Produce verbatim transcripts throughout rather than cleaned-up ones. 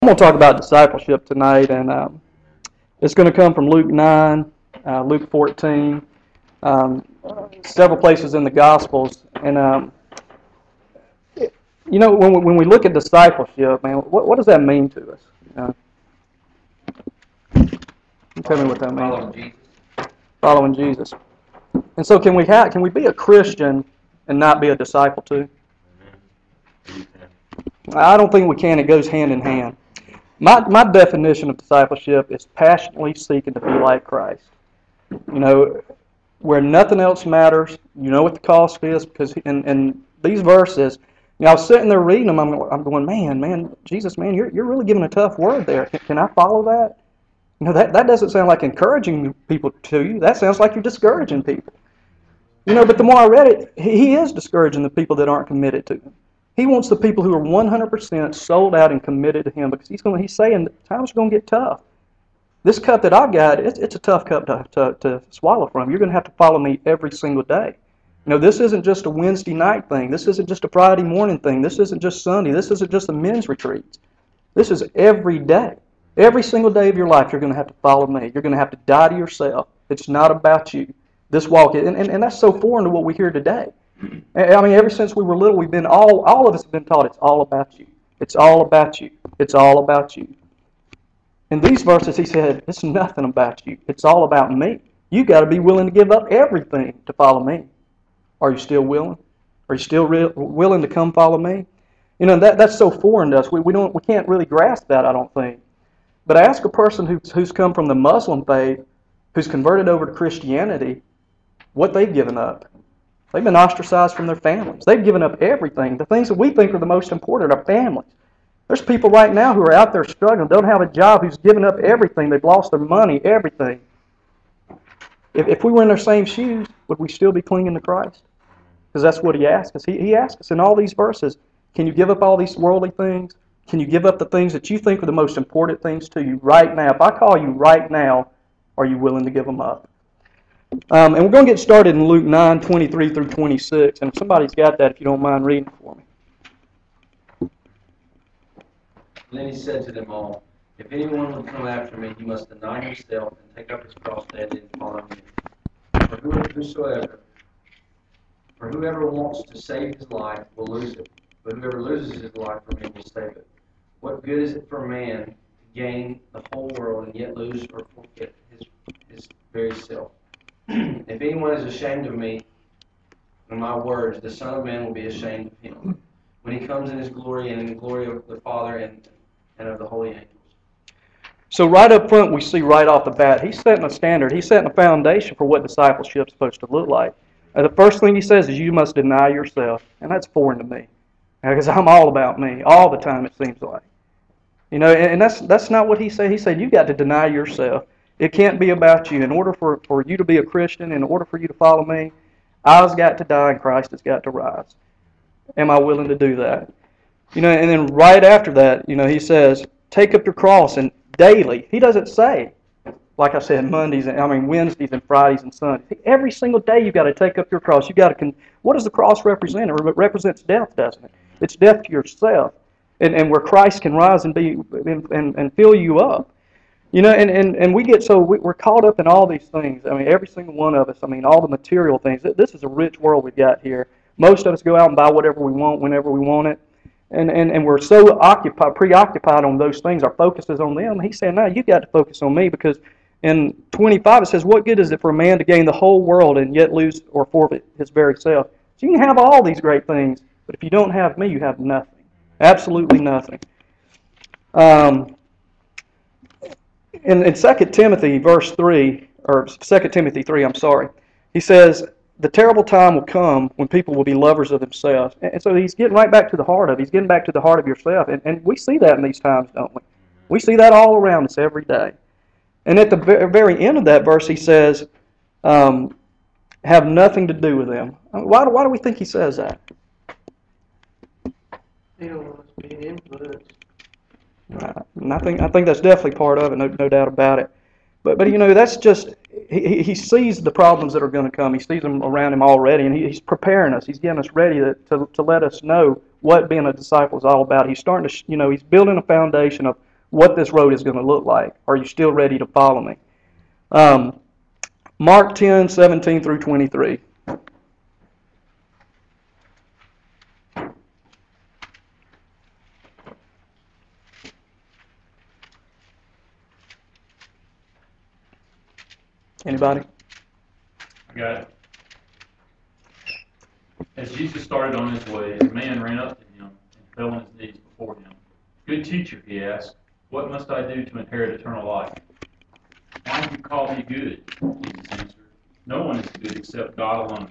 I'm going to talk about discipleship tonight, and um, it's going to come from Luke nine, uh, Luke fourteen, um, several places in the Gospels. And, um, you know, when we, when we look at discipleship, man, what, what does that mean to us? Uh, tell me what that means. Following Jesus. Following Jesus. And so can we have, can we be a Christian and not be a disciple too? I don't think we can. It goes hand in hand. My my definition of discipleship is passionately seeking to be like Christ. You know, where nothing else matters. You know what the cost is, because in, in these verses, you know, I was sitting there reading them. I'm, I'm going, man, man, Jesus, man, you're you're really giving a tough word there. Can, can I follow that? You know, that that doesn't sound like encouraging people to you. That sounds like you're discouraging people. You know, but the more I read it, he, he is discouraging the people that aren't committed to him. He wants the people who are one hundred percent sold out and committed to him, because he's going. He's saying times are going to get tough. This cup that I've got, it's, it's a tough cup to, to, to swallow from. You're going to have to follow me every single day. You know, this isn't just a Wednesday night thing. This isn't just a Friday morning thing. This isn't just Sunday. This isn't just a men's retreat. This is every day. Every single day of your life, you're going to have to follow me. You're going to have to die to yourself. It's not about you. This walk, and, and, and that's so foreign to what we hear today. I mean, ever since we were little, we've been all, all of us have been taught it's all about you. It's all about you. It's all about you. In these verses, he said, it's nothing about you. It's all about me. You got to be willing to give up everything to follow me. Are you still willing? Are you still re- willing to come follow me? You know, that that's so foreign to us. We we don't we can't really grasp that, I don't think. But ask a person who's who's come from the Muslim faith, who's converted over to Christianity, what they've given up. They've been ostracized from their families. They've given up everything. The things that we think are the most important are families. There's people right now who are out there struggling, don't have a job, who's given up everything. They've lost their money, everything. If, if we were in their same shoes, would we still be clinging to Christ? Because that's what he asks us. He, he asks us in all these verses, can you give up all these worldly things? Can you give up the things that you think are the most important things to you right now? If I call you right now, are you willing to give them up? Um, and we're going to get started in Luke nine, twenty-three through twenty-six. And if somebody's got that, if you don't mind reading it for me. Then he said to them all, if anyone would come after me, he must deny himself and take up his cross daily and follow me. For whosoever, for whoever wants to save his life will lose it, but whoever loses his life for me will save it. What good is it for a man to gain the whole world and yet lose or forfeit his, his very self? If anyone is ashamed of me and my words, the Son of Man will be ashamed of him when he comes in his glory and in the glory of the Father and and of the holy angels. So right up front, we see right off the bat, he's setting a standard. He's setting a foundation for what discipleship is supposed to look like. And the first thing he says is you must deny yourself. And that's foreign to me, because I'm all about me all the time, it seems like. You know, and that's that's not what he said. He said you got to deny yourself. It can't be about you. In order for, for you to be a Christian, in order for you to follow me, I've got to die and Christ has got to rise. Am I willing to do that? You know, and then right after that, you know, he says, take up your cross and daily. He doesn't say, like I said, Mondays, and I mean Wednesdays and Fridays and Sundays. Every single day you've got to take up your cross. You've got to, con- what does the cross represent? It represents death, doesn't it? It's death to yourself. And, and where Christ can rise and be and, and, and fill you up. You know, and, and, and we get so, we, we're caught up in all these things. I mean, every single one of us, I mean, all the material things. This is a rich world we've got here. Most of us go out and buy whatever we want whenever we want it. And, and and we're so occupied, preoccupied on those things. Our focus is on them. He's saying, no, you've got to focus on me, because in twenty-five it says, what good is it for a man to gain the whole world and yet lose or forfeit his very self? So you can have all these great things, but if you don't have me, you have nothing. Absolutely nothing. Um, in, in Second Timothy verse three, or Second Timothy three, I'm sorry, he says, the terrible time will come when people will be lovers of themselves. And so he's getting right back to the heart of it. He's getting back to the heart of yourself. And, and we see that in these times, don't we? We see that all around us every day. And at the very end of that verse, he says, um, have nothing to do with them. Why do, why do we think he says that? He don't want us being influenced. Right. And I think, I think that's definitely part of it, no, no doubt about it. But, but you know, that's just, he, he sees the problems that are going to come. He sees them around him already, and he, he's preparing us. He's getting us ready to, to, to let us know what being a disciple is all about. He's starting to, you know, he's building a foundation of, what this road is going to look like. Are you still ready to follow me? Um, Mark ten, seventeen through twenty-three. Anybody? I got it. As Jesus started on his way, a man ran up to him and fell on his knees before him. Good teacher, he asked, what must I do to inherit eternal life? Why do you call me good? Jesus answered. No one is good except God alone.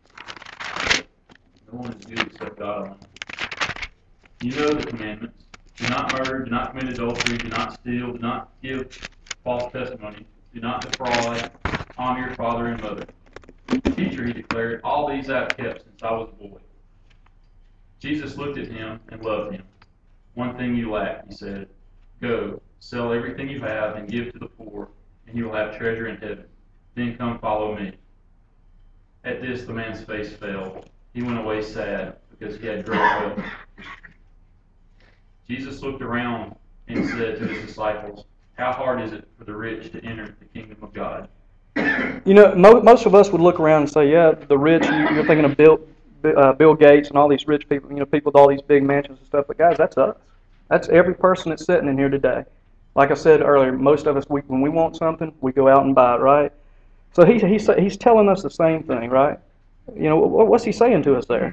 No one is good except God alone. You know the commandments. Do not murder, do not commit adultery, do not steal, do not give false testimony, do not defraud, honor your father and mother. Teacher, he declared, all these I have kept since I was a boy. Jesus looked at him and loved him. One thing you lack, he said. Go, sell everything you have and give to the poor, and you will have treasure in heaven. Then come follow me. At this, the man's face fell. He went away sad because he had great wealth. Jesus looked around and said to his disciples, how hard is it for the rich to enter the kingdom of God? You know, mo- most of us would look around and say, yeah, the rich, you- you're thinking of Bill, uh, Bill Gates and all these rich people, you know, people with all these big mansions and stuff. But guys, that's us. That's every person that's sitting in here today. Like I said earlier, most of us, we, when we want something, we go out and buy it, right? So he, he's, he's telling us the same thing, right? You know, what, what's he saying to us there?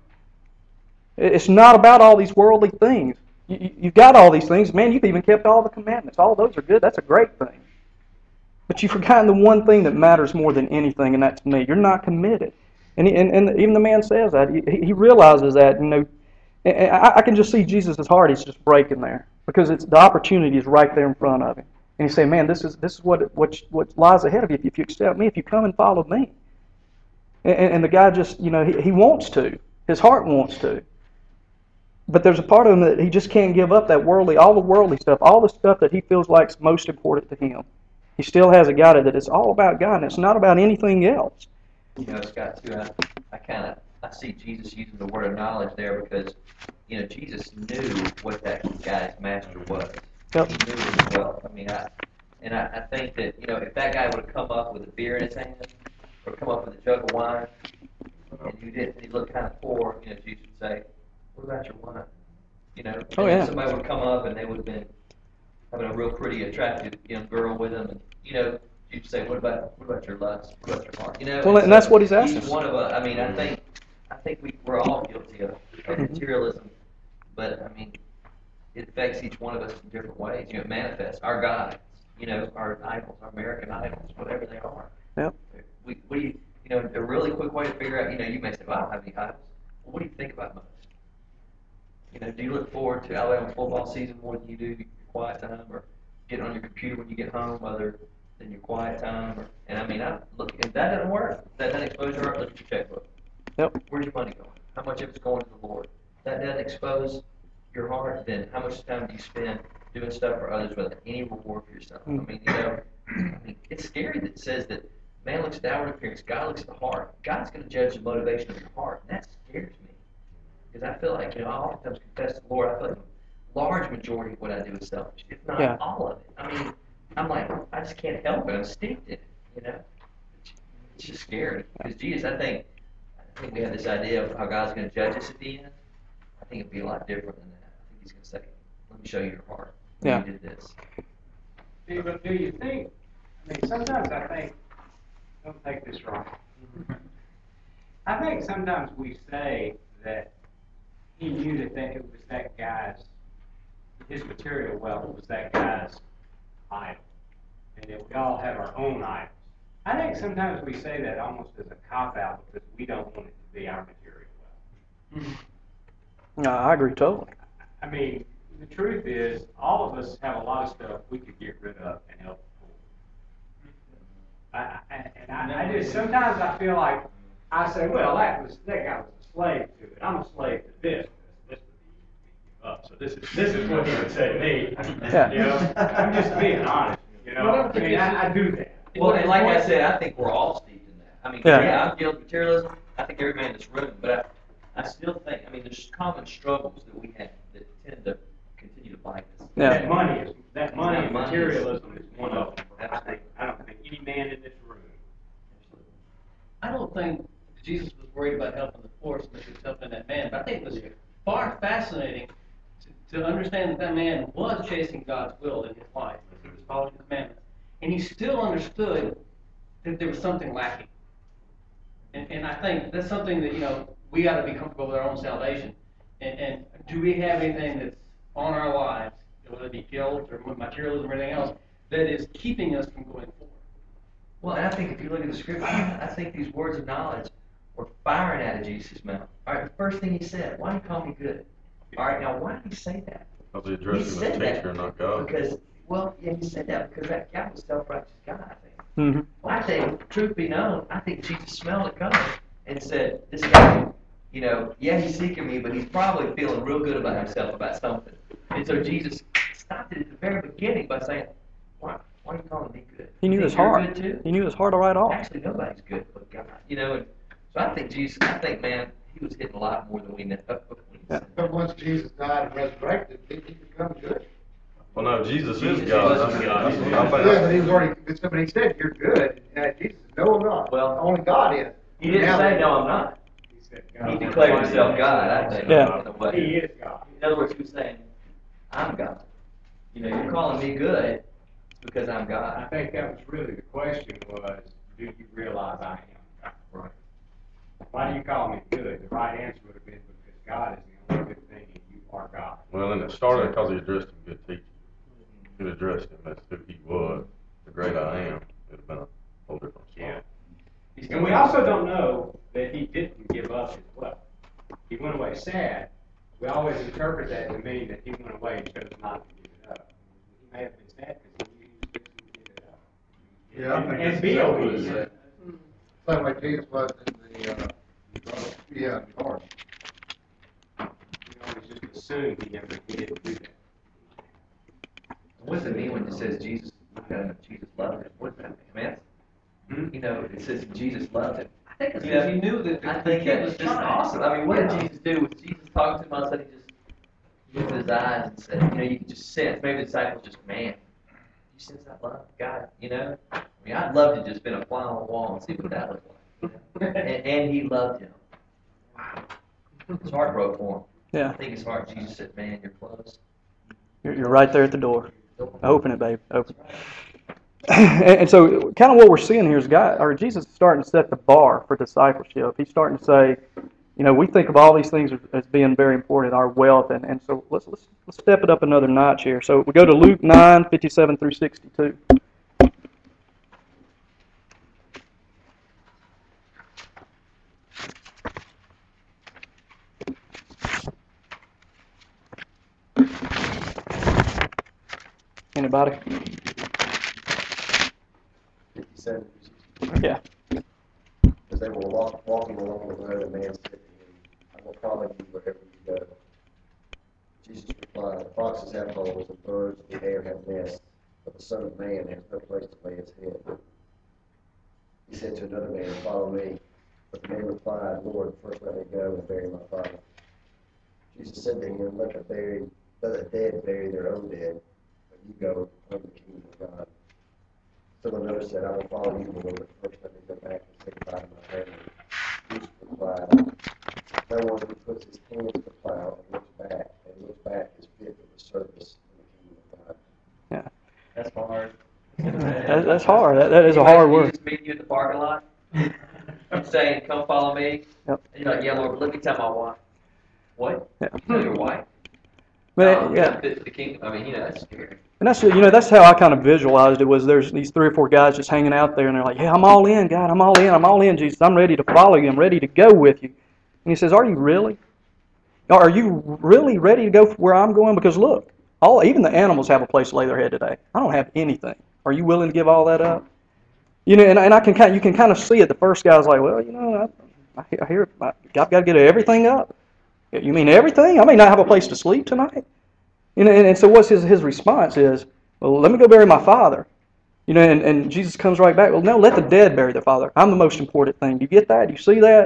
It's not about all these worldly things. You, you- you've got all these things. Man, you've even kept all the commandments. All those are good. That's a great thing. But you've forgotten the one thing that matters more than anything, and that's me. You're not committed. And, he, and, and even the man says that. He, he realizes that. You know, and I, I can just see Jesus' heart. He's just breaking there because it's the opportunity is right there in front of him. And he's saying, "Man, this is this is what what what lies ahead of you if you accept me, if you come and follow me." And, and the guy just, you know, he, he wants to. His heart wants to. But there's a part of him that he just can't give up that worldly, all the worldly stuff, all the stuff that he feels like is most important to him. He still has a God that it's all about God, and it's not about anything else. You know, Scott, too, I, I kind of, I see Jesus using the word of knowledge there because, you know, Jesus knew what that guy's master was. Yep. He knew his wealth. I mean, I, and I, I think that, you know, if that guy would have come up with a beer in his hand or come up with a jug of wine, and you didn't, he looked kind of poor, you know, Jesus would say, what about your wine? You know, Oh, and then yeah. somebody would come up and they would have been having a real pretty, attractive young girl with them, and, you know, you'd say, what about what about your lust? What about your heart? You know, Well, and that's what he's asking. Each one of us. I mean, I think I think we we're all guilty of, of materialism, but I mean, it affects each one of us in different ways. You know, it manifests our gods, you know, our idols, our American idols, whatever they are. Yep. We we you know, a really quick way to figure out. You know, you may say, well, I don't have any idols. Well, what do you think about most? You know, do you look forward to Alabama football season more than you do your quiet time, or getting on your computer when you get home, other than your quiet time? Or, and I mean, I look, if that doesn't work, if that doesn't expose your heart, look at your checkbook. Yep. Where's your money going? How much of it's going to the Lord? If that doesn't expose your heart, then how much time do you spend doing stuff for others without any reward for yourself? I mean, you know, I mean, it's scary that it says that man looks at the outward appearance, God looks at the heart. God's going to judge the motivation of your heart, and that scares me. Because I feel like, you know, I oftentimes confess to the Lord, I feel like a large majority of what I do is selfish, if not Yeah. all of it. I mean, I'm like, I just can't help it. I'm steeped in it, you know? It's, it's just scary. Because Jesus, I think, I think we have this idea of how God's going to judge us at the end. I think it'd be a lot different than that. I think He's going to say, let me show you your heart. Yeah. You did this. Do, but do you think, I mean, sometimes I think, don't take this wrong. I think sometimes we say that he knew that, that it was that guy's, his material wealth was that guy's idol. And that we all have our own idols. I think sometimes we say that almost as a cop-out because we don't want it to be our material wealth. No, I agree totally. I mean, the truth is, all of us have a lot of stuff we could get rid of and help the poor. I, I, and I, I just, sometimes I feel like, I say, well, that was, that guy was a slave to it. I'm a slave to this. This would be up. So this is, this is what he would say to me. Yeah. You know, I'm just being honest, you know. I mean, I, I do that. Well, and like I said, I think we're all steeped in that. I mean, Yeah. yeah, I'm guilty of materialism. I think every man in this room, but I, I still think, I mean, there's common struggles that we have that tend to continue to bite us. Yeah. That money is, that money and Money is- materialism is one of them. I think, I don't think any man in this room. I don't think Jesus was worried about helping the poor so much as helping that man, but I think it was far fascinating to, to understand that that man was chasing God's will in his life, that he was following the commandments, and he still understood that there was something lacking. And, and I think that's something that, you know, we got to be comfortable with our own salvation. And, and do we have anything that's on our lives, whether it be guilt or materialism or anything else, that is keeping us from going forward? Well, and I think if you look at the scripture, I think these words of knowledge were firing out of Jesus' mouth. All right, the first thing he said, why do you call me good? All right, now why did he say that? Because he He addressed him said as that teacher, not God. because, well, yeah, he said that because that guy was a self-righteous guy, I think. Mm-hmm. Well, I think, truth be known, I think Jesus smelled it coming and said, this guy, you know, yeah, he's seeking me, but he's probably feeling real good about himself about something. And so Jesus stopped it at the very beginning by saying, why, why are you calling me good? He knew You his think you're heart. good too? He knew his heart right off. Actually, nobody's good but God. You know, and so I think Jesus, I think, man, he was hitting a lot more than we know. Yeah. But once Jesus died and resurrected, did he become good? Well, no, Jesus, Jesus is God. was That's, God. that's what Yeah, I but he think. was already, but he said, you're good. And Jesus said, no, I'm not. Well, Only God is. He didn't Now- say, no, I'm not. He said, He God. declared himself God, I think, Yeah. in a way. He is God. In other words, he was saying, I'm God. You know, you're calling me good because I'm I God. think that was really the question was, do you realize I am God? Right. Why do you call me good? The right answer would have been because God is the only good thing and you are God. Well, and it started because he addressed him good teaching. If he addressed him as who he was, the great I am, it would have been a whole different story. Yeah. And we also don't know that he didn't give up his wealth. He went away sad. We always interpret that to mean that he went away and chose not to give it up. He may have been sad because he knew he was fixing to give it up. Yeah, I think And that's be exactly what it obedient. said. Same way Jesus was in the, uh, yeah, in the garden. We always just assume he never, he didn't do that. What does it mean when it says Jesus, uh, Jesus loved him? What does that mean? Man, Hmm? you know, it says Jesus loved him. I think it's Because he knew that the I think kid that's was just trying. awesome. I mean, what did Yeah. Jesus do? Was Jesus talking to him all of a sudden he just looked at his eyes and said, you know, you can just sense, maybe the disciples just, man, you sense that love of God, you know? I mean, I'd love to just been a fly on the wall and see what that looked like. You know? and, and he loved him. Wow. His heart broke for him. Yeah. I think his heart, Jesus said, man, you're close. You're, you're right there at the door. Open it, babe. Open it. And, and so, kind of what we're seeing here is God, or Jesus is starting to set the bar for discipleship. He's starting to say, you know, we think of all these things as, as being very important, our wealth, and, and so let's, let's let's step it up another notch here. So we go to Luke nine fifty-seven through sixty-two. Anybody? fifty-seven. Yeah. As they were walk, walking along the road, a man said to him, I will follow you wherever you go. Jesus replied, foxes have holes and birds of the air have nests, but the Son of Man has no place to lay his head. He said to another man, follow me. But the man replied, Lord, first let me go and bury my father. Jesus said to him, let the, buried, let the dead bury their own dead, but you go and proclaim the kingdom of God. Still another said, I will follow you, Lord, but first let me go back and say goodbye to my family. Jesus replied, no one who puts his hand to the plow and looks back, and looks back is fit for the service in the kingdom of God. Yeah. That's hard. That, that's hard. That, that is a hard word. Jesus meeting you at the parking lot, saying, "Come follow me." Yep. And you're like, "Yeah, Lord, but let me tell my wife." What? Yeah. Tell your wife? Man, No, yeah. I'm fit for the kingdom. I mean, you know, that's scary. And that's, you know, that's how I kind of visualized it, was there's these three or four guys just hanging out there, and they're like, yeah, I'm all in, God, I'm all in, I'm all in, Jesus, I'm ready to follow you, I'm ready to go with you. And he says, are you really? Are you really ready to go where I'm going? Because look, all even the animals have a place to lay their head today. I don't have anything. Are you willing to give all that up? You know, and, and I can kind of, you can kind of see it. The first guy's like, well, you know, I, I hear I, I've got to get everything up. You mean everything? I may not have a place to sleep tonight. You know, and, and so what's his his response is, well, let me go bury my father. You know, and, and Jesus comes right back, well, no, let the dead bury their father. I'm the most important thing. Do you get that? Do you see that?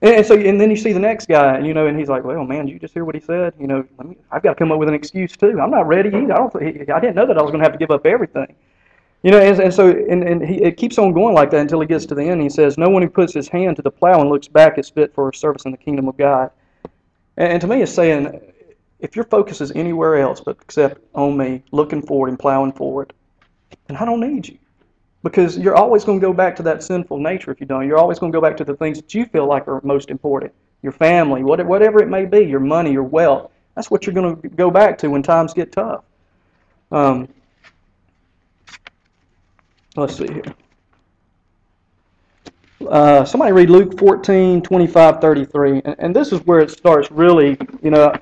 And, and so, and then you see the next guy, and you know, and he's like, "Well, man, did you just hear what he said? You know, let me, I've got to come up with an excuse too. I'm not ready either. I don't. Think, I didn't know that I was going to have to give up everything. You know, and, and so, and, and he, it keeps on going like that until he gets to the end. He says, "No one who puts his hand to the plow and looks back is fit for service in the kingdom of God." And, and to me, it's saying, if your focus is anywhere else but except on me, looking forward and plowing forward, then I don't need you. Because you're always going to go back to that sinful nature if you don't. You're always going to go back to the things that you feel like are most important. Your family, whatever it may be, your money, your wealth. That's what you're going to go back to when times get tough. Um, let's see here. Uh, somebody read Luke fourteen, twenty-five, thirty-three. And, and this is where it starts really, you know,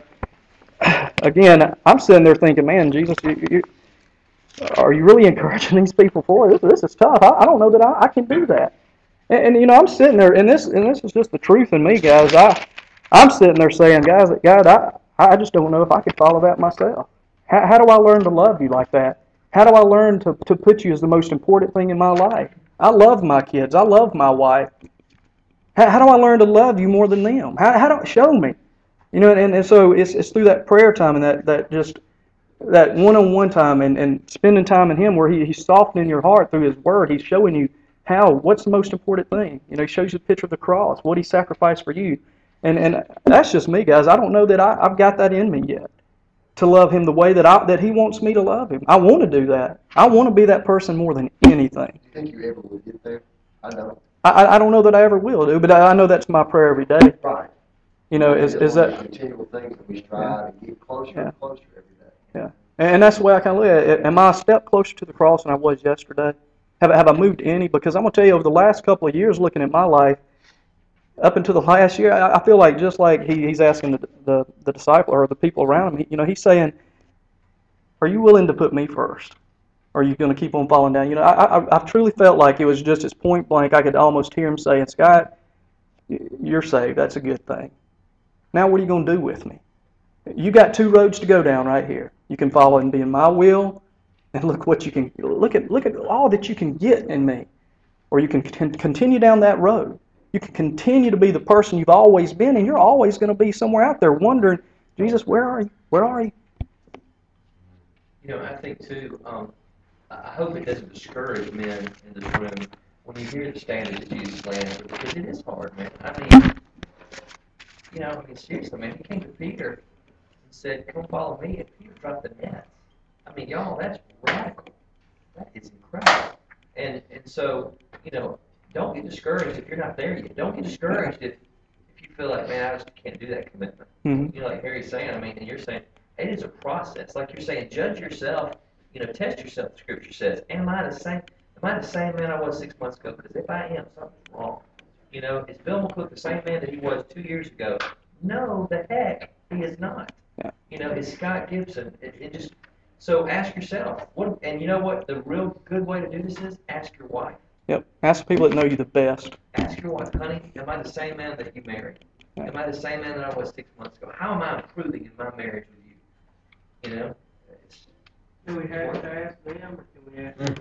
again, I'm sitting there thinking, man, Jesus, you, you, are you really encouraging these people for it? This, this is tough. I, I don't know that I, I can do that. And, and you know, I'm sitting there, and this and this is just the truth in me, guys. I, I'm sitting there saying, guys, God, I, I just don't know if I could follow that myself. How, how do I learn to love you like that? How do I learn to, to put you as the most important thing in my life? I love my kids. I love my wife. How, how do I learn to love you more than them? How, how do show me? You know, and, and so it's it's through that prayer time and that, that just that one-on-one time and, and spending time in Him where he, He's softening your heart through His Word. He's showing you how, what's the most important thing. You know, He shows you the picture of the cross, what He sacrificed for you. And and that's just me, guys. I don't know that I, I've got that in me yet to love Him the way that I that He wants me to love Him. I want to do that. I want to be that person more than anything. Do you think you ever will get there? I don't. I, I don't know that I ever will do, but I, I know that's my prayer every day. Right. You know, is is that continual things that we strive to get closer yeah. and closer every day. Yeah, and that's the way I kind of look at it. Am I a step closer to the cross than I was yesterday? Have have I moved any? Because I'm gonna tell you, over the last couple of years, looking at my life, up until the last year, I, I feel like just like he, he's asking the, the the disciple or the people around him, you know, he's saying, "Are you willing to put me first? Or are you going to keep on falling down?" You know, I, I I've truly felt like it was just as point blank. I could almost hear him saying, "Scott, you're saved. That's a good thing. Now what are you going to do with me? You got two roads to go down right here. You can follow and be in my will, and look what you can look at. Look at all that you can get in me, or you can continue down that road. You can continue to be the person you've always been, and you're always going to be somewhere out there wondering, Jesus, where are you? Where are you?" You know, I think too. Um, I hope it doesn't discourage men in this room when you hear the standard that Jesus lands with, because it is hard, man. I mean, you know, I mean, seriously, man, he came to Peter and said, "Come follow me," and Peter dropped the nets. I mean, y'all, that's radical. That is incredible. And and so, you know, don't get discouraged if you're not there yet. Don't get discouraged if, if you feel like, man, I just can't do that commitment. Mm-hmm. You know, like Harry's saying, I mean, and you're saying, it is a process. Like you're saying, judge yourself, you know, test yourself, the Scripture says. Am I the same, am I the same man I was six months ago? Because if I am, something's wrong. You know, is Bill McCook the same man that he was two years ago? No, the heck, he is not. Yeah. You know, is Scott Gibson, it, it just, so ask yourself, what, and you know what the real good way to do this is? Ask your wife. Yep, ask the people that know you the best. Ask your wife, honey, am I the same man that you married? Yeah. Am I the same man that I was six months ago? How am I improving in my marriage with you? You know? It's, do we have to ask them, or can we ask them?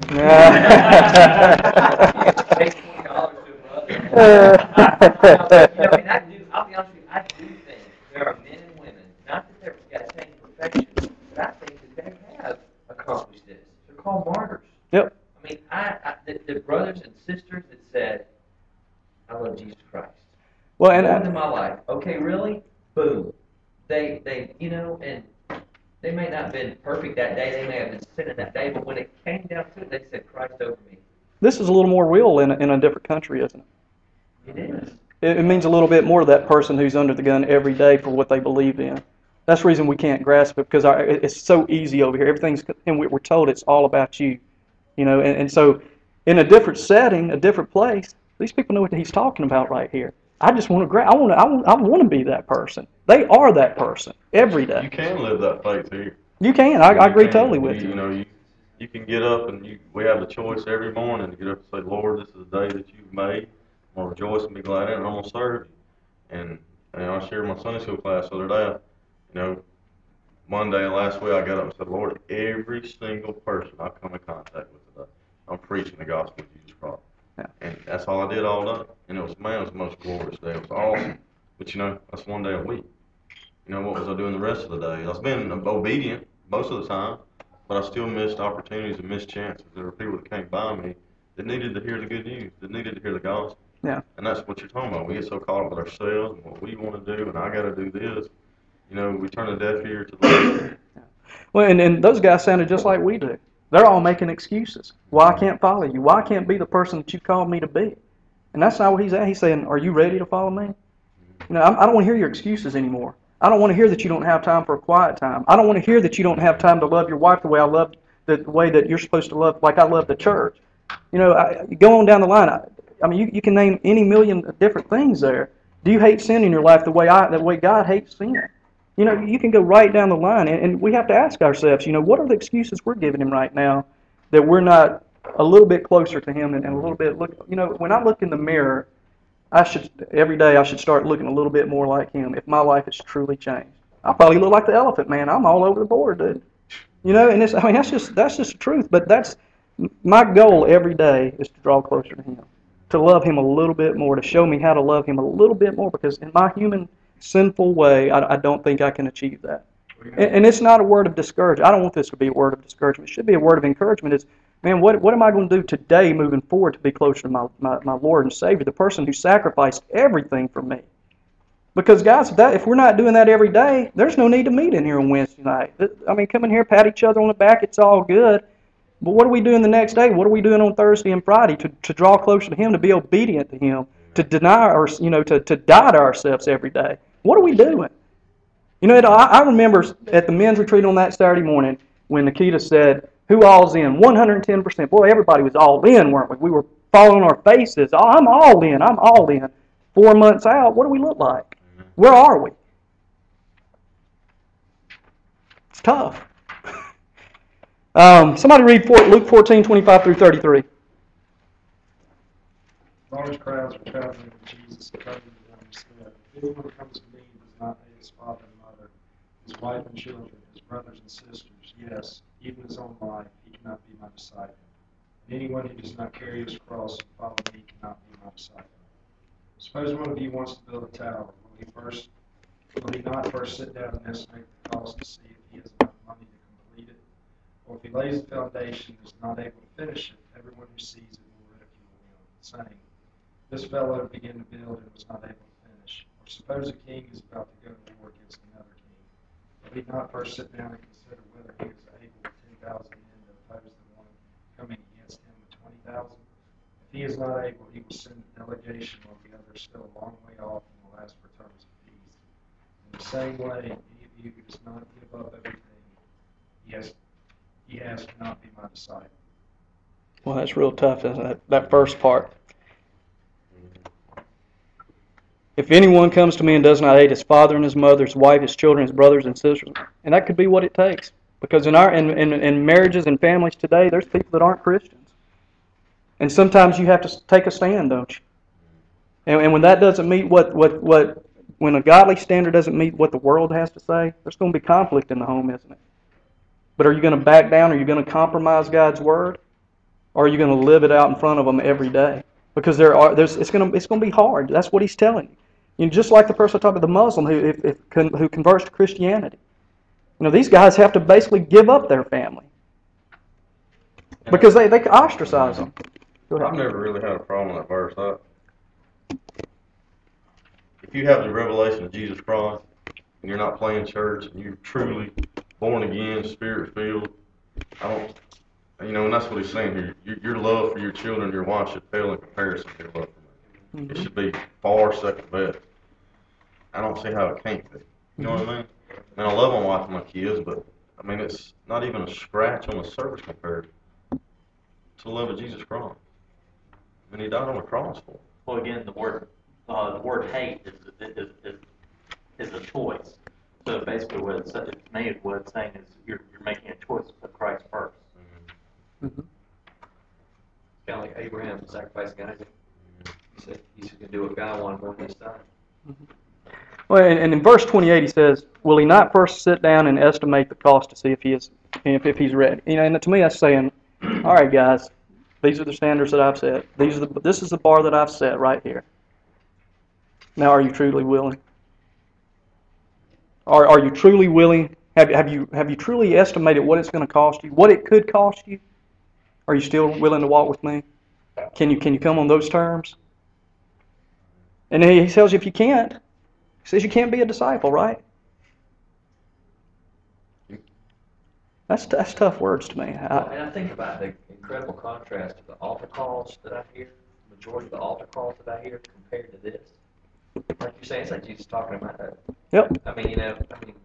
Take twenty dollars to a brother. You know, and I do, I'll be honest with you, I do think there are men and women, not that they've got to attain perfection, but I think that they have accomplished this. They're called martyrs. Yep. I mean, I, I the, the brothers and sisters that said, "I love Jesus Christ." Well, and more than my life. Okay, really? Boom. They, they, you know, and they may not have been perfect that day. They may have been sinning that day, but when it came down to it, they said, "Christ over me." This is a little more real in a, in a different country, isn't it? It is. It, it means a little bit more to that person who's under the gun every day for what they believe in. That's the reason we can't grasp it, because our, it's so easy over here. Everything's, and we're told it's all about you, you know. And, and so, in a different setting, a different place, these people know what he's talking about right here. I just want to gra- I want to. I want. I want to be that person. They are that person every day. You can live that faith here. You can. I, I agree can. totally with you. You know, you you can get up and you. We have the choice every morning to get up and say, "Lord, this is the day that you've made. I'm gonna rejoice and be glad in it, and I'm gonna serve you." And and I shared my Sunday school class the other day. You know, Monday last week I got up and said, "Lord, every single person I come in contact with today, I'm preaching the gospel of Jesus Christ. Yeah. And that's all I did all day. And it was, man, it was the most glorious day. It was awesome. But you know, that's one day a week. You know, what was I doing the rest of the day? I was being obedient most of the time, but I still missed opportunities and missed chances. There were people that came by me that needed to hear the good news, that needed to hear the gospel. Yeah. And that's what you're talking about. We get so caught up with ourselves and what we want to do, and I got to do this. You know, we turn a deaf ear to the Well, and, and those guys sounded just like we do. They're all making excuses. Why I can't follow you? Why I can't be the person that you called me to be? And that's not what he's at. He's saying, are you ready to follow me? You know, I, I don't want to hear your excuses anymore. I don't want to hear that you don't have time for a quiet time. I don't want to hear that you don't have time to love your wife the way I love the, the way that you're supposed to love, like I love the church. You know, I, you go on down the line. I, I mean, you, you can name any million different things there. Do you hate sin in your life the way I, the way God hates sin? You know, you can go right down the line, and, and we have to ask ourselves, you know, what are the excuses we're giving him right now that we're not a little bit closer to him and, and a little bit look. You know, when I look in the mirror, I should every day I should start looking a little bit more like him if my life has truly changed. I probably look like the elephant man. I'm all over the board, dude. You know, and it's I mean that's just that's just the truth. But that's my goal every day is to draw closer to him, to love him a little bit more, to show me how to love him a little bit more. Because in my human sinful way, I, I don't think I can achieve that. And, and it's not a word of discouragement. I don't want this to be a word of discouragement. It should be a word of encouragement. It's, man, what what am I going to do today moving forward to be closer to my, my, my Lord and Savior, the person who sacrificed everything for me? Because, guys, if, that, if we're not doing that every day, there's no need to meet in here on Wednesday night. I mean, come in here, pat each other on the back, it's all good. But what are we doing the next day? What are we doing on Thursday and Friday to, to draw closer to Him, to be obedient to Him, to deny our, you know, to, to die to ourselves every day? What are we doing? You know, I, I remember at the men's retreat on that Saturday morning when Nikita said, who all's in? one hundred ten percent. Boy, everybody was all in, weren't we? We were falling on our faces. Oh, I'm all in. I'm all in. Four months out, what do we look like? Where are we? It's tough. um, somebody read Luke fourteen, twenty-five through thirty-three. Large crowds were traveling with Jesus, and coming to them and said, if anyone comes to me and does not hate his father and mother, his wife and children, his brothers and sisters, yes, even his own life, he cannot be my disciple. And anyone who does not carry his cross and follow me cannot be my disciple. Suppose one of you wants to build a tower. Will he first, will he not first sit down and estimate the cost to see if he has enough money to complete it? Or if he lays the foundation and is not able to finish it, everyone who sees it will ridicule him, saying, this fellow began to build and was not able to finish. Or suppose a king is about to go to war against another king. Will he not first sit down and consider whether he is able with ten thousand men to oppose the one coming against him with twenty thousand? If he is not able, he will send a delegation while the other is still a long way off and will ask for terms of peace. In the same way, any of you who does not give up everything he has, he has cannot be my disciple. Well, that's real tough, isn't it? That first part. If anyone comes to me and does not hate his father and his mother, his wife, his children, his brothers and sisters, and that could be what it takes. Because in our in, in, in marriages and families today, there's people that aren't Christians. And sometimes you have to take a stand, don't you? And, and when that doesn't meet what, what, what, when a godly standard doesn't meet what the world has to say, there's going to be conflict in the home, isn't it? But are you going to back down? Are you going to compromise God's word? Or are you going to live it out in front of them every day? Because there are, there's, it's going to, it's going to be hard. That's what he's telling you. You know, just like the person I talked about, the Muslim who, if, if, who converts to Christianity. You know, these guys have to basically give up their family because they, they ostracize them. Go ahead. I've never really had a problem with that verse. I, if you have the revelation of Jesus Christ and you're not playing church and you're truly born again, spirit filled, I don't, you know, and that's what he's saying here. Your, your love for your children, your wife should pale in comparison to your love for me. Mm-hmm. It should be far second best. I don't see how it can't be. You know mm-hmm. what I mean? I mean, I love my wife and my kids, but I mean, it's not even a scratch on the surface compared to the love of Jesus Christ. And he died on the cross for it. Well, again, the word uh, the word hate is is, is is a choice. So basically, what it's, it's made, what it's saying is you're you're making a choice to put Christ first. Mm-hmm. Mm-hmm. Kind of like Abraham sacrificing Isaac. He said he's going to do what God wanted more this time. Mm-hmm. Well, and, and in verse twenty-eight, he says, "Will he not first sit down and estimate the cost to see if he is, if, if he's ready?" You know, and to me, that's saying, "All right, guys, These are the standards that I've set. These are the, this is the bar that I've set right here. Now, are you truly willing? Are, are you truly willing? Have, have, you, have you truly estimated what it's going to cost you, what it could cost you? Are you still willing to walk with me? Can you, can you come on those terms? And then he tells you if you can't, he says you can't be a disciple, right? That's, that's tough words to me. Well, I, and I think about the incredible contrast of the altar calls that I hear, the majority of the altar calls that I hear compared to this. Like you're saying, it's like Jesus talking about that. Yep. I mean, you know, I mean,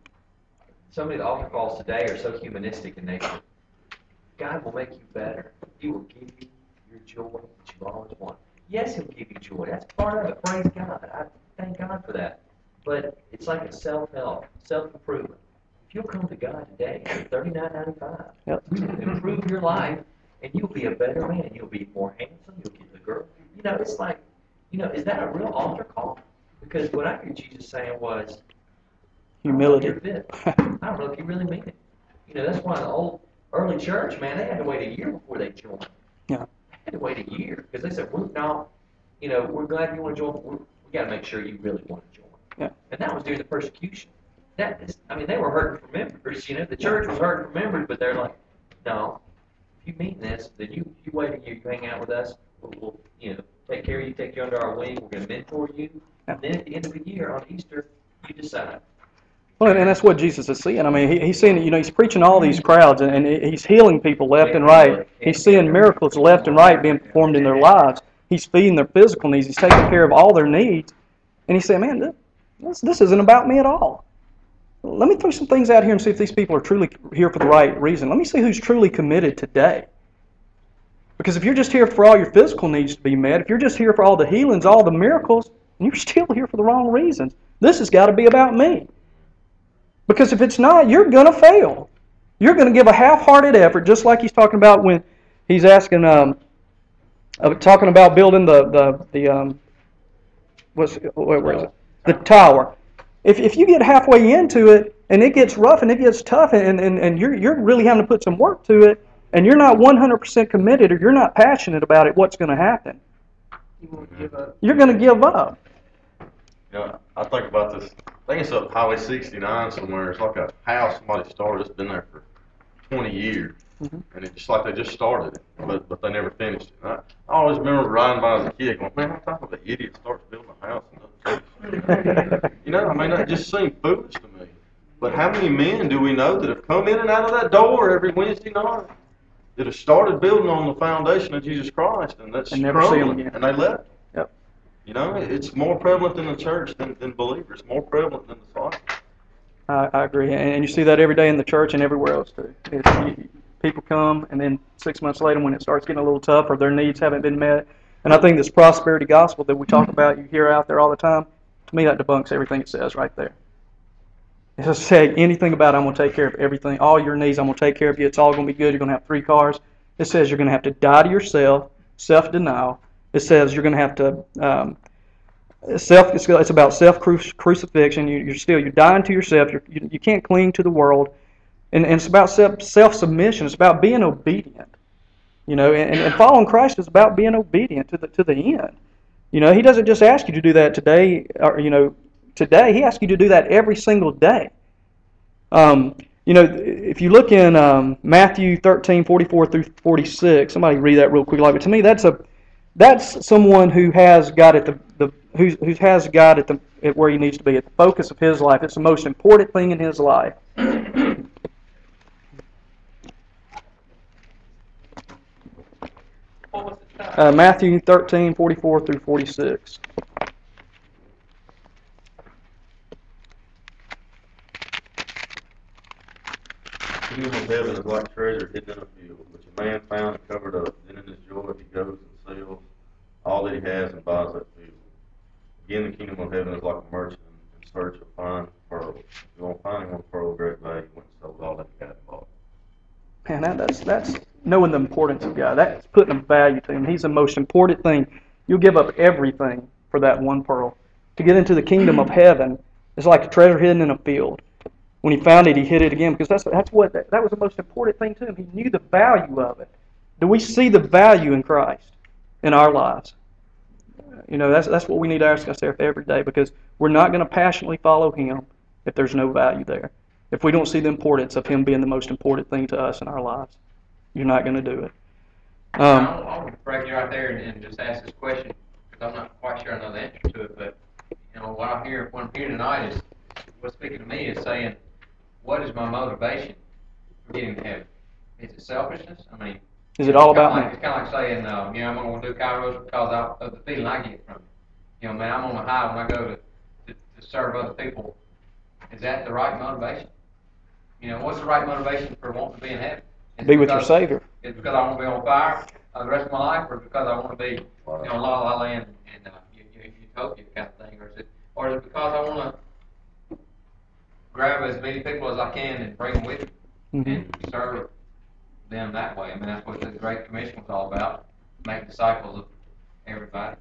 so many of the altar calls today are so humanistic in nature. God will make you better. He will give you your joy that you've always wanted. Yes, He'll give you joy. That's part of it. Praise God. I thank God for that. But it's like a self-help, self-improvement. If you'll come to God today for thirty-nine ninety-five, Yep. He will improve your life, and you'll be a better man. You'll be more handsome. You'll get the girl. You know, it's like, you know, is that a real altar call? Because what I hear Jesus saying was, humility. I don't know if you're fit. I don't know if you really mean it. You know, that's why the old early church, man, they had to wait a year before they joined. Yeah. They had to wait a year because they said, "We're not, you know, we're glad you want to join. We're, we got to make sure you really want to join." Yeah. And that was during the persecution. That is, I mean, they were hurting for members. You know, the church was hurting for members, but they're like, "No, if you mean this, then you you wait a year, you hang out with us. We'll, we'll you know, take care of you, take you under our wing. We're going to mentor you. And then at the end of the year on Easter, you decide." Well, and that's what Jesus is seeing. I mean, he, he's seeing, you know, he's preaching all these crowds, and, and he's healing people left and right. He's seeing miracles left and right being performed in their lives. He's feeding their physical needs. He's taking care of all their needs. And he's saying, man, this, this isn't about me at all. Let me throw some things out here and see if these people are truly here for the right reason. Let me see who's truly committed today. Because if you're just here for all your physical needs to be met, if you're just here for all the healings, all the miracles, and you're still here for the wrong reasons, this has got to be about me. Because if it's not, you're going to fail. You're going to give a half-hearted effort, just like he's talking about when he's asking, um, uh, talking about building the the the um, what's where, where is it? The tower. If if you get halfway into it and it gets rough and it gets tough and and, and you're you're really having to put some work to it and you're not one hundred percent committed or you're not passionate about it, what's going to happen? You won't give up. You're going to give up. You know, I think about this. I think it's up Highway sixty-nine somewhere. It's like a house somebody started. It's been there for twenty years. Mm-hmm. And it's just like they just started it, but but they never finished it. I, I always remember riding by as a kid going, man, what type of an idiot starts building a house and doesn't finish it? You know, I mean, that just seemed foolish to me. But how many men do we know that have come in and out of that door every Wednesday night that have started building on the foundation of Jesus Christ and that's And never see 'em crumbling, again. and they left? Yep. You know, it's more prevalent in the church than, than believers. It's more prevalent than the cycle. I, I agree, and you see that every day in the church and everywhere else too. It's, you, people come, and then six months later, when it starts getting a little tough or their needs haven't been met, and I think this prosperity gospel that we talk about, you hear out there all the time, to me that debunks everything it says right there. It doesn't say anything about I'm going to take care of everything, all your needs. I'm going to take care of you. It's all going to be good. You're going to have three cars. It says you're going to have to die to yourself, self-denial. It says you're going to have to um, self. It's, it's about self-crucifixion. You, you're still you're dying to yourself. You're, you you can't cling to the world, and, and it's about self self-submission. It's about being obedient. You know, and, and following Christ is about being obedient to the to the end. You know, He doesn't just ask you to do that today, or you know, today. He asks you to do that every single day. Um, you know, if you look in um, Matthew thirteen forty-four through forty-six, somebody read that real quick. Like, but to me, that's a That's someone who has God at the, the who who has God at the at where He needs to be, at the focus of his life. It's the most important thing in his life. What was the time? Uh, Matthew thirteen forty-four through forty-six. The kingdom of heaven is like treasure hidden in a field, which a man found and covered up. Then in his joy he goes and sells all that he has and buys that field. Again, the kingdom of heaven is like a merchant in search of fine pearls. If you won't find one pearl of great value, he went and sold all that he had and bought. Man, that, that's that's knowing the importance of God. That's putting a value to Him. He's the most important thing. You'll give up everything for that one pearl. To get into the kingdom of heaven is like a treasure hidden in a field. When he found it, he hid it again because that's that's what that, that was the most important thing to him. He knew the value of it. Do we see the value in Christ in our lives? You know, that's that's what we need to ask ourselves every day, because we're not going to passionately follow Him if there's no value there. If we don't see the importance of Him being the most important thing to us in our lives, you're not going to do it. Um, I'll, I'll break you right there and, and just ask this question, because I'm not quite sure I know the answer to it, but you know, what I'm hearing, what I'm hearing tonight is, what's speaking to me is saying, what is my motivation for getting to heaven? Is it selfishness? I mean, is it all it's kinda about like, me? It's kind of like saying, uh, you know, I'm going to do Kairos because I, of the feeling I get from it. You know, man, I'm on the high when I go to, to, to serve other people. Is that the right motivation? You know, what's the right motivation for wanting to be in heaven? Is Be it with your because- Savior. Is it because I want to be on fire uh, the rest of my life, or because I want to be, you know, La La Land and uh, Utopia kind of thing, or is it, or is it because I want to grab as many people as I can and bring them with me Mm-hmm. and serve them that way? I mean, that's what the Great Commission was all about: make disciples of everybody.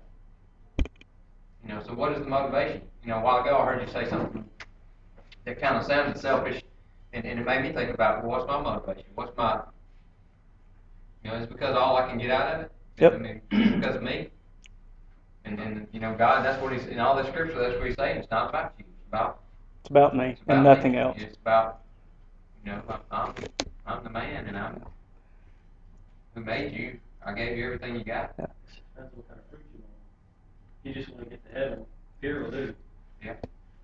You know, so what is the motivation? You know, a while ago I heard you say something that kind of sounded selfish, and, and it made me think about, well, what's my motivation? What's my, you know, is it because all I can get out of it? Yep. I mean, is it because of me? And and you know, God, that's what He's in all the scripture. That's what He's saying. It's not about you. It's about It's about me it's about and nothing me. else. It's about, you know, I'm I'm the man, and I'm who made you. I gave you everything you got. Yeah. That's what kind of fruit you want. You just want to get to heaven. Fear will do. Yeah.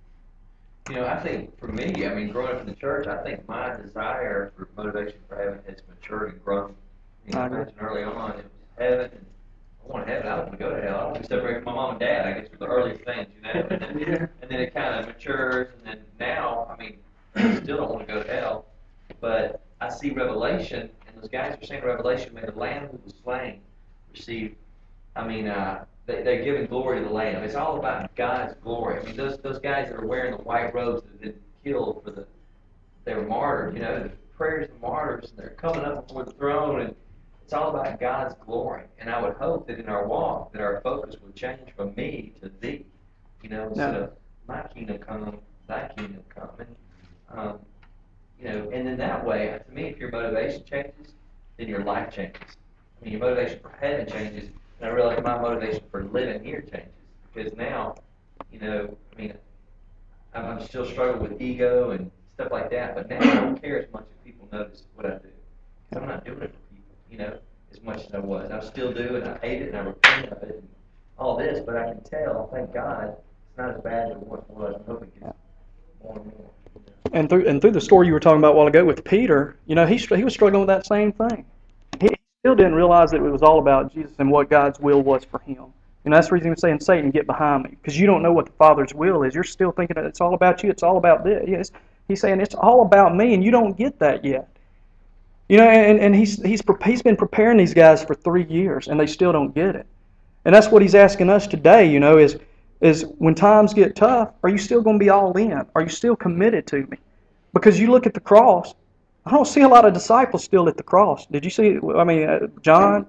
You know, I think for me, I mean, growing up in the church, I think my desire for motivation for heaven has matured and grown. You know, I I agree. mentioned early on, it was heaven, and I want heaven, I don't want to go to hell, I don't want to be separated from my mom and dad, I guess, were the earliest things, you know, and then, and then it kind of matures, and then now, I mean, I still don't want to go to hell, but I see Revelation, and those guys are saying Revelation, may the Lamb who was slain receive, I mean, uh, they, they're giving glory to the Lamb. It's all about God's glory. I mean, those those guys that are wearing the white robes that have been killed for the, they were martyred, you know, the prayers of martyrs, and they're coming up before the throne, and it's all about God's glory. And I would hope that in our walk, that our focus would change from me to thee, you know, instead Yeah. of my kingdom come, thy kingdom come. And, um, you know, and then that way, to me, if your motivation changes, then your life changes. I mean, your motivation for heaven changes, and I realize my motivation for living here changes, because now, you know, I mean, I'm, I'm still struggling with ego and stuff like that, but now I don't care as much if people notice what I do. 'Cause I'm not doing it for people, you know, as much as I was. I still do, and I hate it, and I repent of it, and all this, but I can tell, thank God, it's not as bad as it once was. I'm hoping it gets more and more. You know? And through and through the story you were talking about a while ago with Peter, you know, he he was struggling with that same thing. He still didn't realize that it was all about Jesus and what God's will was for him. And that's the reason he was saying, Satan, get behind me, because you don't know what the Father's will is. You're still thinking that it's all about you. It's all about this. Yes, he's saying it's all about me, and you don't get that yet. You know, and, and he's he's he's been preparing these guys for three years, and they still don't get it. And that's what he's asking us today. You know, is is when times get tough, are you still going to be all in? Are you still committed to me? Because you look at the cross, I don't see a lot of disciples still at the cross. Did you see? I mean, uh, John.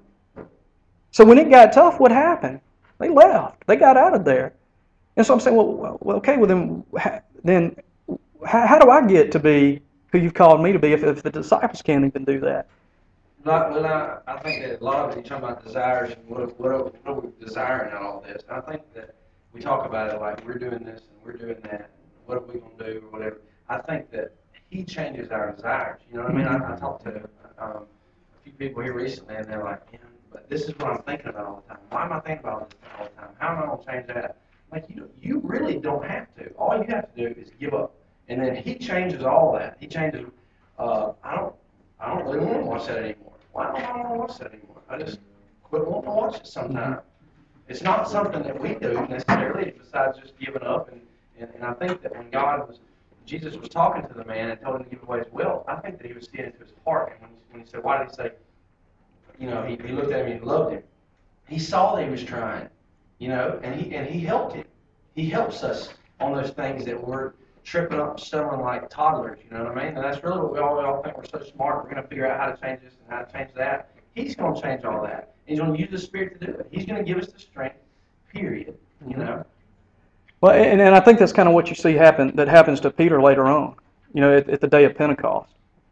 So when it got tough, what happened? They left. They got out of there. And so I'm saying, well, well okay, well then, then how, how do I get to be who you've called me to be if, if the disciples can't even do that? Not, well, I, I think that a lot of it, you're talking about desires, and what, what, are, what are we desiring out of all this? And I think that we talk about it like we're doing this and we're doing that, and what are we going to do or whatever. I think that He changes our desires. You know what I mean? I, I talked to um, a few people here recently, and they're like, man, but this is what I'm thinking about all the time. Why am I thinking about this all the time? How am I going to change that? Like, you, you really don't have to. All you have to do is give up. And then He changes all that. He changes, uh, I don't, I don't really want to watch that anymore. Why don't I want to watch that anymore? I just quit wanting to watch it sometime. It's not something that we do necessarily, besides just giving up. And, and, and I think that when God was, Jesus was talking to the man and told him to give away his will, I think that He was seeing into his heart. And when he, when he said, why did He say, you know, he, he looked at him and He loved him. He saw that he was trying, you know, and he and he helped him. He helps us on those things that we're tripping up, stumbling like toddlers, you know what I mean? And that's really what we all, we all think we're so smart. We're going to figure out how to change this and how to change that. He's going to change all that. He's going to use the Spirit to do it. He's going to give us the strength, period, you know? Well, and, and I think that's kind of what you see happen, that happens to Peter later on, you know, at, at the day of Pentecost.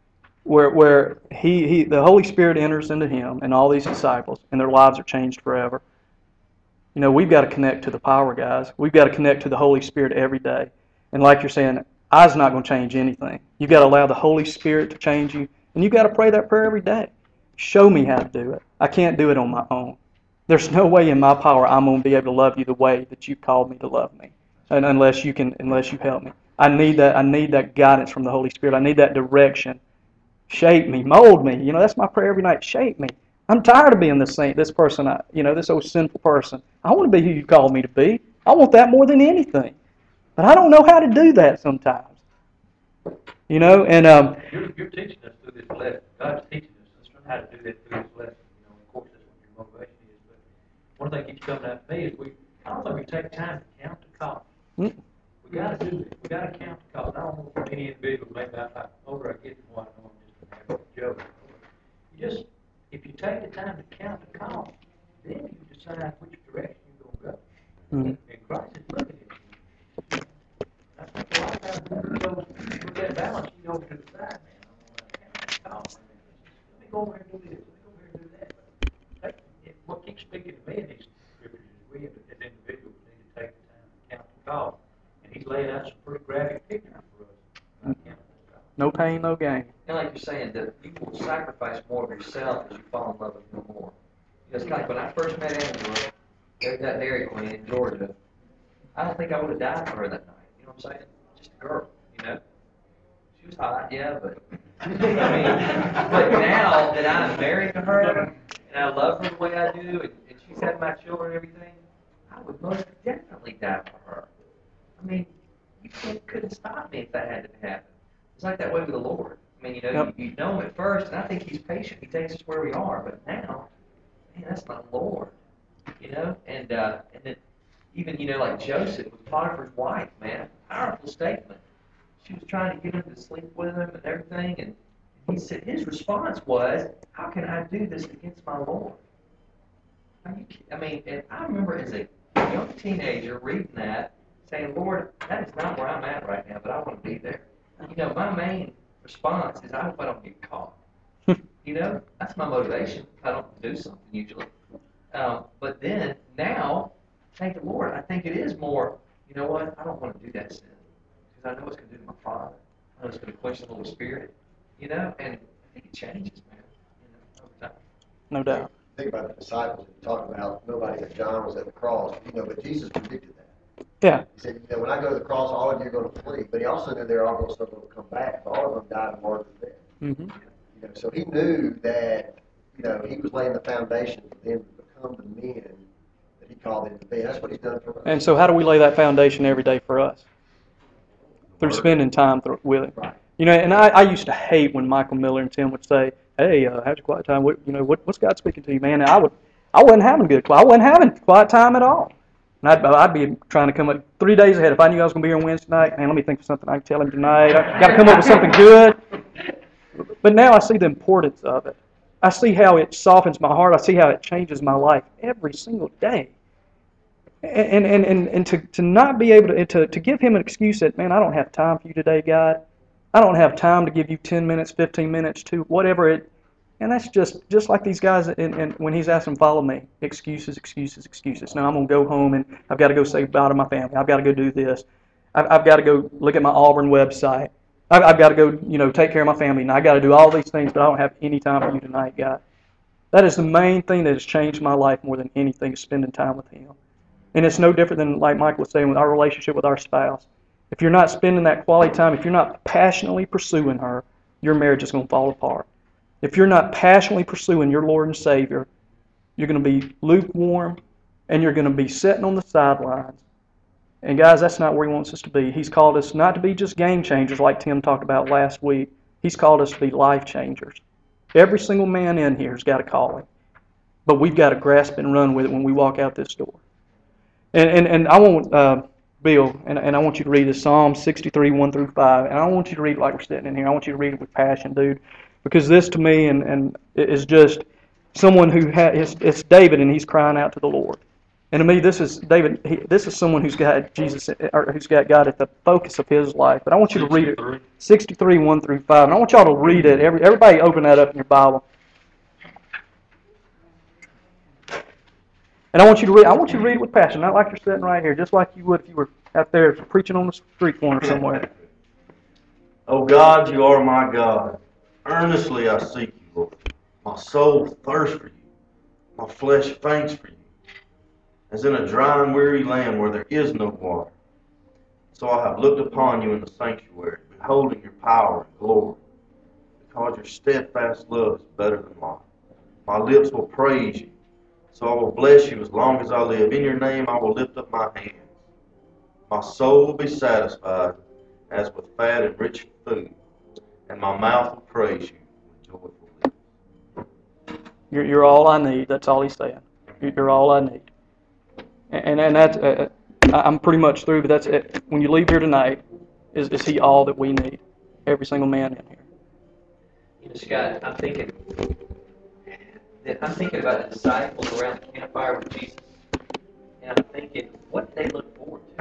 where where he, he the Holy Spirit enters into him and all these disciples, and their lives are changed forever. You know, we've got to connect to the power, guys. We've got to connect to the Holy Spirit every day. And like you're saying, I's not going to change anything. You've got to allow the Holy Spirit to change you, and you've got to pray that prayer every day. Show me how to do it. I can't do it on my own. There's no way in my power I'm going to be able to love you the way that you called me to love me, and unless you can, unless you help me. I need that. I need that guidance from the Holy Spirit. I need that direction. Shape me, mold me. You know, that's my prayer every night. Shape me. I'm tired of being this saint, this person. I, you know, this old sinful person. I want to be who you called me to be. I want that more than anything. But I don't know how to do that sometimes. You know, and um. You're, you're teaching us through this lesson. God's teaching us how to do that through this lesson. You know, of course, that's what your motivation is. But one thing that keeps coming out to me is we. I don't think we take time to count the cost. Mm. We got to do this. We got to count the cost. I don't know if any individual, maybe I, I, older I get, the more I know I'm just a joke. You just, if you take the time to count the cost, then you decide which direction you're going to go. Mm-hmm. And Christ is looking at you. I think a lot of times we go with that balance, you go to the side, man. I'm going to count the cost. Let me go over here and do this. Let me go over here and do that. But that, it, what keeps speaking to me in these scriptures is we as individuals need to take the time to count the cost. And he's laying out some pretty graphic pictures for us. No pain, no gain. And like you're saying, that you will sacrifice more of yourself as you fall in love with him more. You know, it's kind of like when I first met Angela, there's that Dairy Queen in Georgia, I don't think I would have died for her that night. You know what I'm saying? Just a girl, you know? She was hot, yeah, but I mean, but now that I'm married to her and I love her the way I do, and, and she's had my children and everything, I would most definitely die for her. I mean, you can't, couldn't stop me if that had to happen. It's like that way with the Lord. I mean, you know, Yep. you, you know him at first, and I think he's patient. He takes us where we are. But now, man, that's my Lord. You know, and uh, and then even, you know, like Joseph with Potiphar's wife, man, powerful statement. She was trying to get him to sleep with him and everything, and he said his response was, "How can I do this against my Lord?" I mean, I mean, and I remember as a young teenager reading that, saying, "Lord, that is not where I'm at right now, but I want to be there." You know, my main response is, I hope I don't get caught. You know, that's my motivation. I don't do something usually. Um, but then, now, thank the Lord, I think it is more, you know what, I don't want to do that sin. Because I know it's going to do to my Father. I know it's going to quench the Holy Spirit. You know, and I think it changes, man. You know, over time. No doubt. Think about the disciples that you talk about, nobody but John was at the cross, you know, but Jesus predicted that. Yeah. He said, you know, when I go to the cross, all of you are going to flee. But he also knew they're all going to come back. All of them died a martyr's death. Mm-hmm. You know, so he knew that, you know, he was laying the foundation for them to become the men that he called them to be. That's what he's done for us. And so how do we lay that foundation every day for us? Through spending time through, with him. Right. You know, and I, I used to hate when Michael Miller and Tim would say, "Hey, uh, how's your quiet time? What, you know, what, what's God speaking to you, man?" And I would, I wasn't having good quiet. I wasn't having quiet time at all. And I'd, I'd be trying to come up three days ahead. If I knew I was going to be here on Wednesday night, man, let me think of something I can tell him tonight. I've got to come up with something good. But now I see the importance of it. I see how it softens my heart. I see how it changes my life every single day. And and, and, and to, to not be able to, to, to give him an excuse that, man, I don't have time for you today, God. I don't have time to give you ten minutes, fifteen minutes, to whatever it. And that's just, just like these guys in, in, when he's asking, follow me. Excuses, excuses, excuses. Now I'm going to go home and I've got to go say bye to my family. I've got to go do this. I've, I've got to go look at my Auburn website. I've, I've got to go, you know, take care of my family. And I've got to do all these things, but I don't have any time for you tonight, God. That is the main thing that has changed my life more than anything, is spending time with him. And it's no different than, like Michael was saying, with our relationship with our spouse. If you're not spending that quality time, if you're not passionately pursuing her, your marriage is going to fall apart. If you're not passionately pursuing your Lord and Savior, you're going to be lukewarm, and you're going to be sitting on the sidelines. And guys, that's not where he wants us to be. He's called us not to be just game changers like Tim talked about last week. He's called us to be life changers. Every single man in here has got a calling. But we've got to grasp and run with it when we walk out this door. And and, and I want, uh, Bill, and, and I want you to read this Psalm sixty-three, one through five. And I don't want you to read it like we're sitting in here. I want you to read it with passion, dude. Because this to me and, and is just someone who has, it's, it's David, and he's crying out to the Lord. And to me, this is David. He, this is someone who's got Jesus, or who's got God at the focus of his life. But I want you to read it, sixty-three, one through five. And I want y'all to read it. Every, everybody, open that up in your Bible. And I want you to read. I want you to read it with passion, not like you're sitting right here, just like you would if you were out there preaching on the street corner somewhere. O God, you are my God. Earnestly I seek you, Lord. My soul thirsts for you. My flesh faints for you, as in a dry and weary land where there is no water. So I have looked upon you in the sanctuary, beholding your power and glory, because your steadfast love is better than life. My lips will praise you, so I will bless you as long as I live. In your name I will lift up my hands. My soul will be satisfied as with fat and rich food, and my mouth will praise you with joyful lips. You're, you're all I need. That's all he's saying. You're all I need. And and that's uh, I'm pretty much through. But that's it. When you leave here tonight, is is he all that we need? Every single man in here. You know, Scott, I'm thinking, I'm thinking about the disciples around the campfire with Jesus, and I'm thinking, what did they look forward to?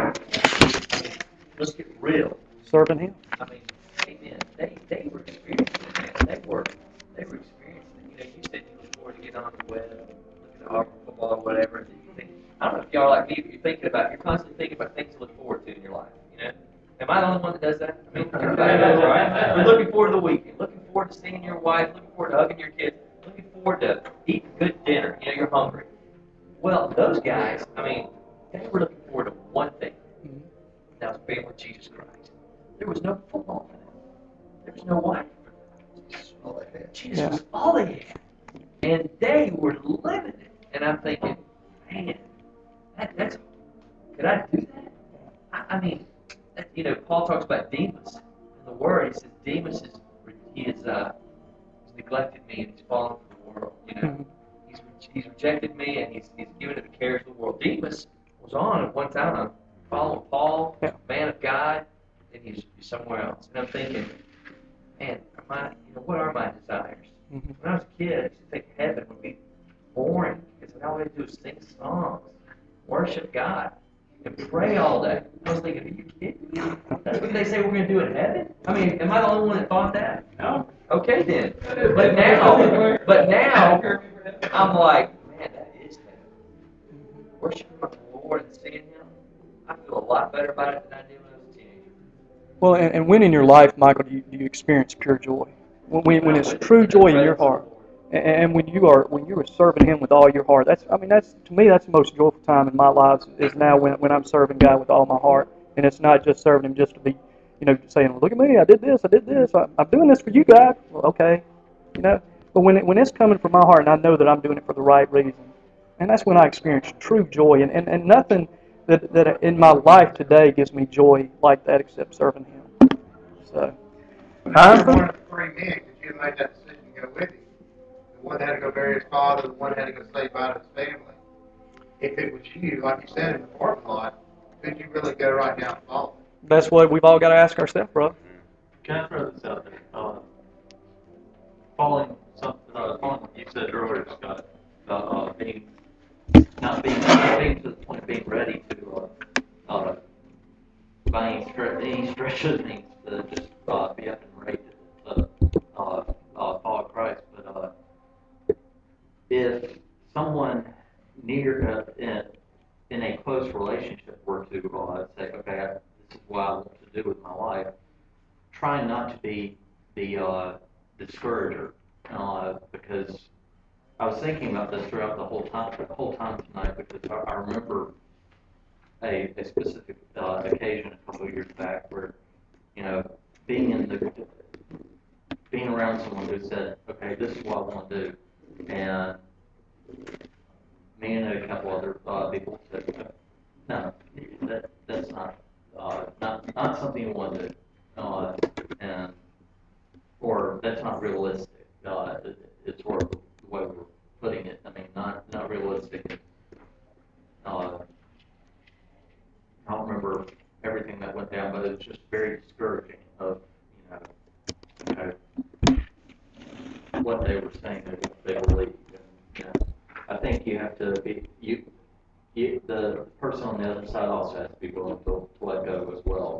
I mean, let's get real. Serving him. I mean, amen. They they were experiencing it, man. They were they were experiencing it. You know, you said you look forward to getting on the web, looking at Auburn football or whatever. And you think, I don't know if y'all like me, but you're thinking about, you're constantly thinking about things to look forward to in your life. You know, am I the only one that does that? I mean, everybody does, right? You're looking forward to the weekend, looking forward to seeing your wife, looking forward to hugging your kids, looking forward to eating good dinner. You know, you're hungry. Well, those guys, I mean, they were looking forward to one thing. That was being with Jesus Christ. There was no football for them. There was no wife for them. Jesus was all they had. Jesus Yeah. was all they had. And they were living it. And I'm thinking, man, that, that's, could I do that? I, I mean, that, you know, Paul talks about Demas in the Word. He says Demas is, he is, uh, he's neglected me and he's fallen from the world. You know, he's he's rejected me and he's he's given to the cares of the world. Demas was on at one time. I'm following Paul, Yeah. man of God, and he's, he's somewhere else. And I'm thinking, man, are my, you know, what are my desires? Mm-hmm. When I was a kid, I used to think heaven would be boring because all we had to do is sing songs, worship God, and pray all day. I was thinking, are you kidding me? That's what they say we're going to do in heaven? I mean, am I the only one that thought that? No. Okay then. But now, but now, I'm like, man, that is heaven. Worshiping the Lord and seeing Him, I feel a lot better about it than I did when I was a teenager. Well, and, and when in your life, Michael, do you, do you experience pure joy? When, when it's true joy in your heart, and, and when you are when you are serving Him with all your heart. That's I mean that's to me that's the most joyful time in my life is now when when I'm serving God with all my heart, and it's not just serving Him just to be, you know, saying, look at me, I did this, I did this, I, I'm doing this for you, God. Well, okay, you know. But when it, when it's coming from my heart, and I know that I'm doing it for the right reason, and that's when I experience true joy, and and, and nothing that that in my life today gives me joy like that except serving Him. So. You're one of the three men, because you made that decision to go with him. The one had to go bury his father, the one had to go say bye to his family. If it was you, like you said in the parking lot, could you really go right now and follow him? That's what we've all got to ask ourselves, bro. Can I throw this out there? Uh, following something, uh, following what you said earlier, Scott, about uh, being, not being, not being to the point of being ready to, uh, uh, by any stretch, any stretch of things, to just uh, be up and ready to uh, uh, uh, follow Christ. But uh, if someone near uh, in, in a close relationship were to uh, say, okay, this is what I want to do with my life, try not to be the uh, discourager, uh, because I was thinking about this throughout the whole time, the whole time tonight, because I, I remember a, a specific uh, occasion a couple of years back where, you know, being in the, being around someone who said, okay, this is what I want to do, and me and a couple other uh, people said, no, that that's not uh, not not something you want to do, uh, and or that's not realistic. Uh, it, it's sort of the way we're putting it. I mean, not not realistic. Uh, I don't remember everything that went down, but it was just very discouraging of, you know, you know what they were saying they, they believed. And, you know, I think you have to be you he, the person on the other side also has to be willing to, to let go as well.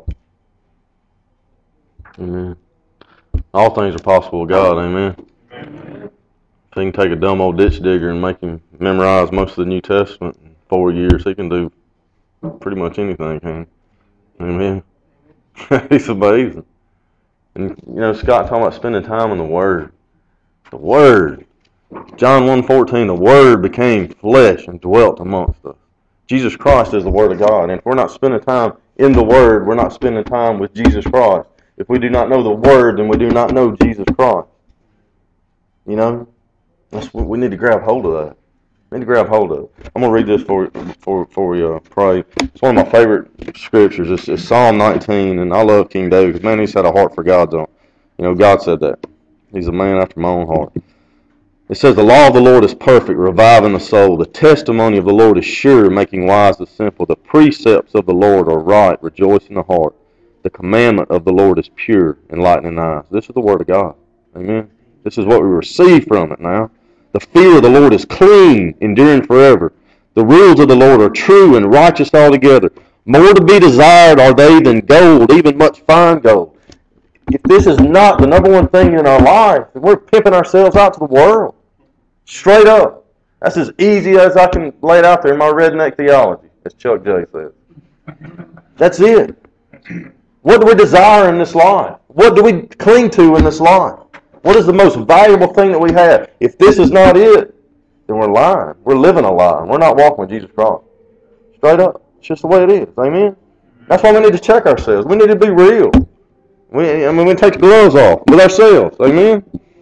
Amen. All things are possible with God, amen. If he can take a dumb old ditch digger and make him memorize most of the New Testament in four years, he can do pretty much anything, can he? Amen. He's amazing. And, you know, Scott talking about spending time in the Word. The Word. John one fourteen, the Word became flesh and dwelt amongst us. Jesus Christ is the Word of God. And if we're not spending time in the Word, we're not spending time with Jesus Christ. If we do not know the Word, then we do not know Jesus Christ. You know? That's, we need to grab hold of that. We need to grab hold of it. I'm going to read this for, for, before we uh, pray. It's one of my favorite scriptures. It's, it's Psalm nineteen, and I love King David because, man, he's had a heart for God's own. You know, God said that. He's a man after my own heart. It says, the law of the Lord is perfect, reviving the soul. The testimony of the Lord is sure, making wise the simple. The precepts of the Lord are right, rejoicing the heart. The commandment of the Lord is pure, enlightening the eyes. This is the Word of God. Amen. This is what we receive from it now. The fear of the Lord is clean, enduring forever. The rules of the Lord are true and righteous altogether. More to be desired are they than gold, even much fine gold. If this is not the number one thing in our life, then we're pimping ourselves out to the world. Straight up. That's as easy as I can lay it out there in my redneck theology, as Chuck J says. That's it. What do we desire in this life? What do we cling to in this life? What is the most valuable thing that we have? If this is not it, then we're lying. We're living a lie. We're not walking with Jesus Christ. Straight up. It's just the way it is. Amen? That's why we need to check ourselves. We need to be real. We, I mean, we take the gloves off with ourselves. Amen?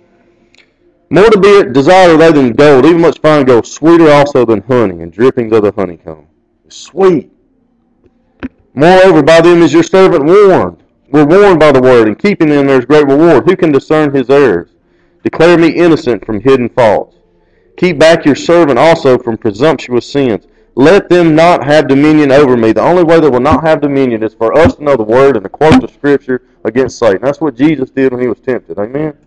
More to be desired are they than gold, even much fine gold, sweeter also than honey, and drippings of the honeycomb. It's sweet. Moreover, by them is your servant warned. We're warned by the word, and keeping them there is great reward. Who can discern his errors? Declare me innocent from hidden faults. Keep back your servant also from presumptuous sins. Let them not have dominion over me. The only way they will not have dominion is for us to know the word and to quote the scripture against Satan. That's what Jesus did when he was tempted. Amen?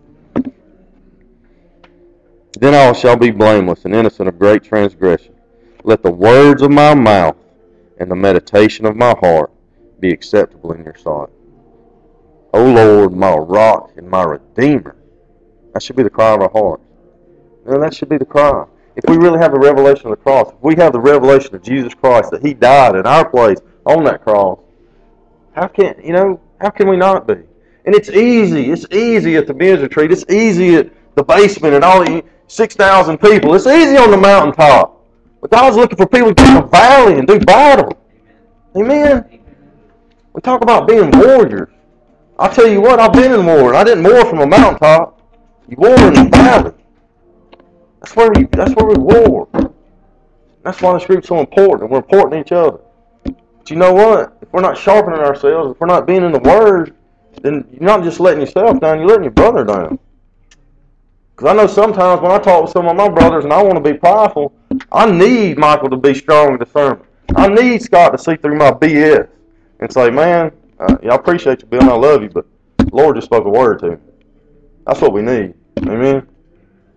Then I shall be blameless and innocent of great transgression. Let the words of my mouth and the meditation of my heart be acceptable in your sight. O Lord, my rock and my redeemer. That should be the cry of our hearts. And that should be the cry. If we really have the revelation of the cross, if we have the revelation of Jesus Christ, that he died in our place on that cross, how can, you know, how can we not be? And it's easy. It's easy at the men's retreat. It's easy at the basement and all the six thousand people. It's easy on the mountaintop. But God's looking for people to get in the valley and do battle. Amen? We talk about being warriors. I'll tell you what, I've been in war. I didn't war from a mountaintop. You war in the valley. That's where we, that's where we war. That's why the scripture's so important. We're important to each other. But you know what? If we're not sharpening ourselves, if we're not being in the Word, then you're not just letting yourself down, you're letting your brother down. Because I know sometimes when I talk with some of my brothers and I want to be prideful, I need Michael to be strong in discernment. I need Scott to see through my B S and say, man, uh, yeah, I appreciate you, Bill, and I love you, but the Lord just spoke a word to me. That's what we need. Amen?